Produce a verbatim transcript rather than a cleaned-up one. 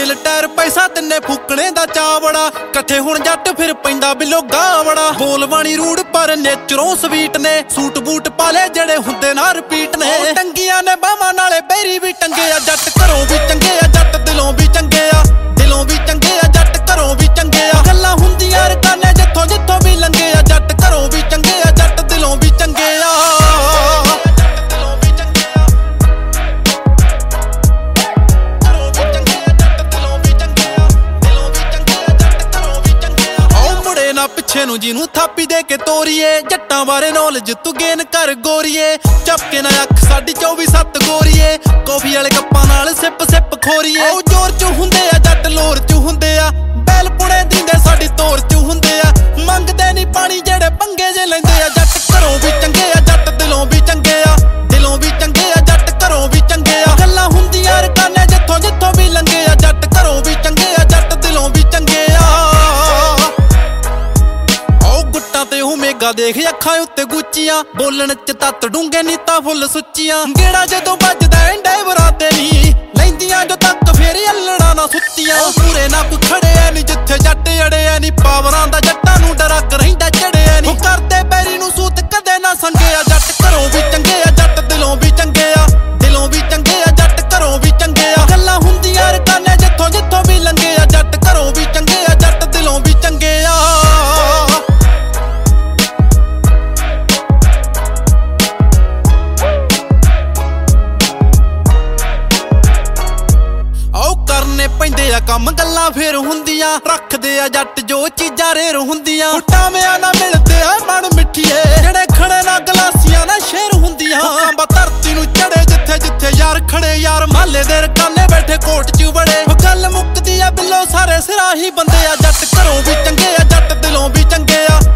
ਤੇਲ ਟਾਇਰ ਪੈਸਾ ਤਿੰਨੇ ਫੂਕਣੇ ਦਾ ਚਾਵੜਾ ਇਕੱਠੇ ਹੁਣ ਜੱਟ ਫਿਰ ਪੈਂਦਾ ਬਿੱਲੋ ਗਾਵੜਾ ਬੋਲ ਬਾਣੀ ਰੂੜ ਪਰ ਨੇਚਰੋਂ ਸਵੀਟ ਨੇ ਸੂਟ ਬੂਟ ਪਾਲੇ ਜਿਹੜੇ ਹੁੰਦੇ ਨਾ ਰਿਪੀਟ ਨੇ ਟੰਗੀਆਂ ਨੇ ਬਾਹਾਂ ਨਾਲੇ ਬੇਰੀ ਵੀ ਟੰਗੇ ਆ ਜੱਟ ਘਰੋਂ ਵੀ ਚੰਗੇ ਆ ਜੱਟ ਦਿਲੋਂ ਵੀ ਚੰਗੇ ਆ ਦਿਲੋਂ ਵੀ ਚੰਗੇ ਆ ਜੱਟ ਘਰੋਂ ਵੀ ਚੰਗੇ ਆ ਗੱਲਾਂ ਹੁੰਦੀਆਂ ਰਕਾਨੇ ਜਿੱਥੋਂ ਜਿੱਥੋਂ ਵੀ ਲੰਗੇ ਆ ਜੱਟ ਘਰੋਂ ਵੀ ਚੰਗੇ ਆ ਜੱਟ ਦਿਲੋਂ ਵੀ ਚੰਗੇ ਆ ਪਿੱਛੇ ਨੂੰ ਜਿਹਨੂੰ ਥਾਪੀ ਦੇ ਕੇ ਤੋਰੀਏ ਜੱਟਾਂ ਬਾਰੇ ਨੌਲੇਜ ਤੂੰ ਗੇਨ ਕਰ ਗੋਰੀਏ ਚੱਪਕੇ ਨਾ ਅੱਖ ਸਾਡੀ ਚੌਵੀ ਸੱਤ ਗੋਰੀਏ ਕੌਫੀ ਵਾਲੇ ਕੱਪਾਂ ਨਾਲ ਸਿਪ ਸਿਪ ਖੋਰੀਏ ਉਹ ਜ਼ੋਰ ਚ ਹੁੰਦੇ ਆ ਜੱਟ ਲੋਰ ਚ ਹੁੰਦੇ ਆ ਬੈਲ ਪੁਣੇ ਦਿੰਦੇ ਸਾਡੀ ਤੋਰ ਚ ਹੁੰਦੇ ਆ ਮੰਗਦੇ ਨਹੀਂ ਪਾਣੀ ਜਿਹੜੇ ਪੰਗੇ ਜੇ ਲੈਂਦੇ ਆ ਜੱਟ ਘਰੋਂ ਵੀ ਚੰਗੇ ਆ ਜੱਟ ਦਿਲੋਂ ਵੀ ਚੰਗੇ ਆ ਦਿਲੋਂ ਵੀ ਚੰਗੇ ਆ ਜੱਟ ਘਰੋਂ ਵੀ ਚੰਗੇ ਆ ਗੱਲਾਂ ਹੁੰਦੀਆਂ ਰਕਾਨੇ ਜਿੱਥੋਂ ਜਿੱਥੋਂ ਵੀ ਲੰਗੇ ਆ ਜੱਟ ਘਰੋਂ ਵੀ ਚੰਗੇ ਆ ਜੱਟ ਦਿਲੋਂ ਵੀ ਚੰਗੇ ਆ ਤੇ ਉਹ ਮੇਗਾ ਦੇਖ ਅੱਖਾਂ ਉੱਤੇ ਗੁੱਚੀਆਂ ਬੋਲਣ ਚ ਤੱਤ ਡੂੰਗੇ ਨੀਤਾਂ ਫੁੱਲ ਸੁੱਚੀਆਂ ਗੇੜਾ ਜਦੋਂ ਵੱਜਦਾ ਐਂਡੇ ਬਰਾਤੇ ਨੀ ਲੈਂਦੀਆਂ ਜੋ ਤੱਕ ਫੇਰ ਅੱਲਣਾ ਨਾ ਸੁੱਤੀਆਂ ਪੂਰੇ ਨਾ ਕੋਈ ਖੜਿਆ ਨੀ ਜਿੱਥੇ ਜੱਟ ਅੜਿਆ ਨੀ ਪਾਵਰਾਂ ਦਾ ਜੱਟਾਂ ਨੂੰ ਡਰਾ ਕੇ ਰਹਿੰਦਾ ਚੜਿਆ ਨੀ ਕਰਦੇ ਬੈਰੀ ਨੂੰ ਸੂਤ ਕਦੇ ਨਾ ਸੰਗਿਆ ਜੱਟ ਘਰੋਂ ਵੀ ਚੰਗੇ ਆ ਜੱਟ ਦਿਲੋਂ ਵੀ ਚੰਗੇ ਆ ਦਿਲੋਂ ਵੀ ਚੰਗੇ ਆ ਜੱਟ ਘਰੋਂ ਵੀ ਚੰਗੇ ਆ ਗੱਲਾਂ ਹੁੰਦੀਆਂ ਰਕਾਨੇ ਜਿੱਥੋਂ ਜਿੱਥੋਂ ਵੀ ਲੰਗੇ ਆ ਜੱਟ ਘਰੋਂ ਵੀ ਚੰਗੇ ਆ ਜੱਟ ਦਿਲੋਂ ਵੀ ਚੰਗੇ ਆ ਪੈਂਦੇ ਆ ਕੰਮ ਗੱਲਾਂ ਫੇਰ ਹੁੰਦੀਆਂ ਰੱਖਦੇ ਆ ਜੱਟ ਜੋ ਚੀਜ਼ਾਂ ਰੇਰ ਹੁੰਦੀਆਂ ਟਾਵਿਆਂ ਨਾ ਮਿਲਦੇ ਆ ਮਨ ਮਿੱਠੀਏ ਜਿਹੜੇ ਖੜੇ ਨਾ ਗਲਾਸੀਆਂ ਨਾ ਸ਼ੇਰ ਹੁੰਦੀਆਂ ਕੰਬਾ ਧਰਤੀ ਨੂੰ ਚੜੇ ਜਿੱਥੇ ਜਿੱਥੇ ਯਾਰ ਖੜੇ ਯਾਰ ਮਹੱਲੇ ਦੇ ਰਕਾਨੇ ਬੈਠੇ ਕੋਟ ਚ ਬੜੇ ਗੱਲ ਮੁੱਕਦੀ ਆ ਬਿੱਲੋ ਸਾਰੇ ਸਿਰਾਹੀ ਬੰਦੇ ਆ ਜੱਟ ਘਰੋਂ ਵੀ ਚੰਗੇ ਆ ਜੱਟ ਦਿਲੋਂ ਵੀ ਚੰਗੇ ਆ